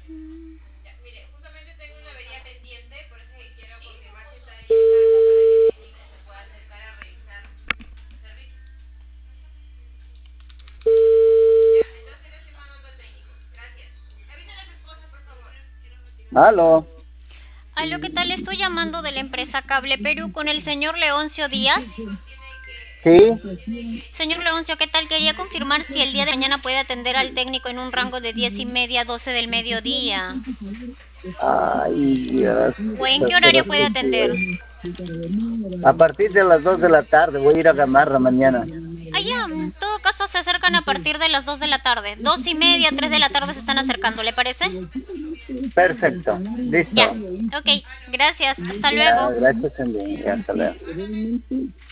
Ya, mire, justamente tengo una avería pendiente, por eso es que quiero confirmar si está bien el saldo para que el técnico se pueda acercar a revisar el servicio. Ya, entonces le estoy mandando al técnico. Gracias. Avisa a las esposas, por favor. Aló, Aló, ¿qué tal? Estoy llamando de la empresa Cable Perú con el señor Leoncio Díaz. sí, Señor Leoncio, ¿qué tal? Quería confirmar si el día de mañana puede atender al técnico en un rango de 10:30 a 12 del mediodía. ay, Dios, ¿O en qué pero horario puede atender? a partir de las 2 de la tarde voy a ir a Gamarra mañana. Ya, en todo caso se acercan a partir de las 2 de la tarde. 2:30, 3 de la tarde se están acercando, ¿le parece? Perfecto, Ya, listo. ok, gracias. Hasta Ya, luego. gracias, Andy. Ya, hasta luego.